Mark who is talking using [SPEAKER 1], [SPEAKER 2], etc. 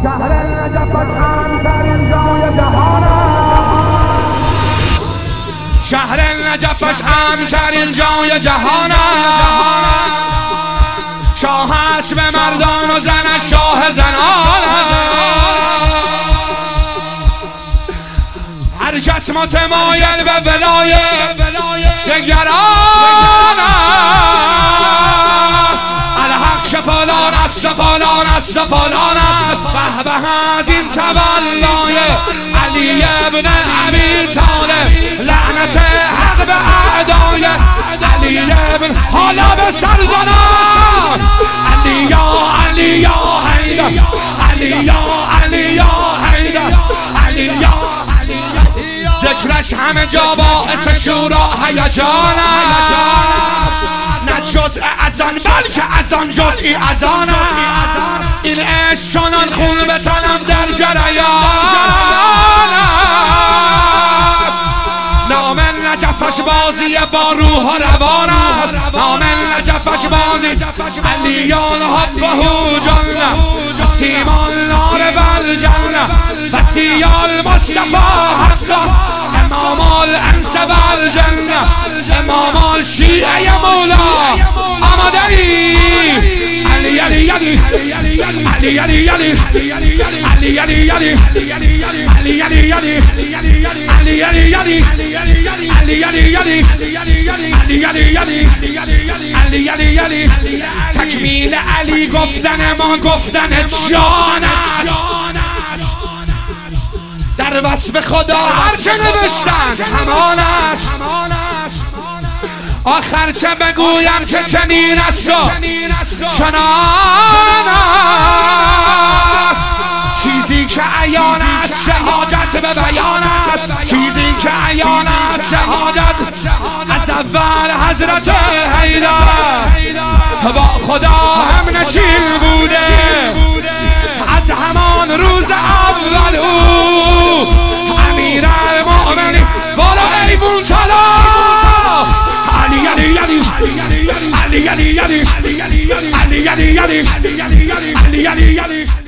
[SPEAKER 1] شهر نجف اشهرترین جای جهان است، شهر نجف اشهرترین جای جهان است. شاه است به مردان و زنش شاه زنان است. هر کس متمایل به ولایت دگران است. الحق فلان است فلان است فلان است. به به از این تولای علی ابن ابی طالب، لعنت حق به اعدای علی ابن. حالا به سرزنان علی یا علی یا حیدر، علی یا علی یا حیدر، علی یا ذکرش همه جا باعث شورا هیجان است. نه جزء از آن بلکه از آن جزئی از آن است. این عشق چنان خون به تنم در جریان است. نام نجفش بازی با روح و روان است. نام نجفش بازی علیان حبه جنه سیمان نار بالجنه وسیع المصطفى حقا امام الانس والجنه امام الشیعه مولا آماده ای علی علی علی علی علی علی علی علی علی علی علی علی علی. تکمیل علی گفتن ما گفتن جان است. در وصف خدا هر چه نوشتن همان است. آخر چه بگویم که چنین است و چنان است. چیزی که عیان است شهادت به بیان است. چیزی که عیان است شهادت از اول حضرت حیدر با خدا هم نشین بوده. از همان روز اول او امیر المؤمنین بالا ایوون طلا علی علی علی علی علی علی علی علی علی علی علی علی علی علی علی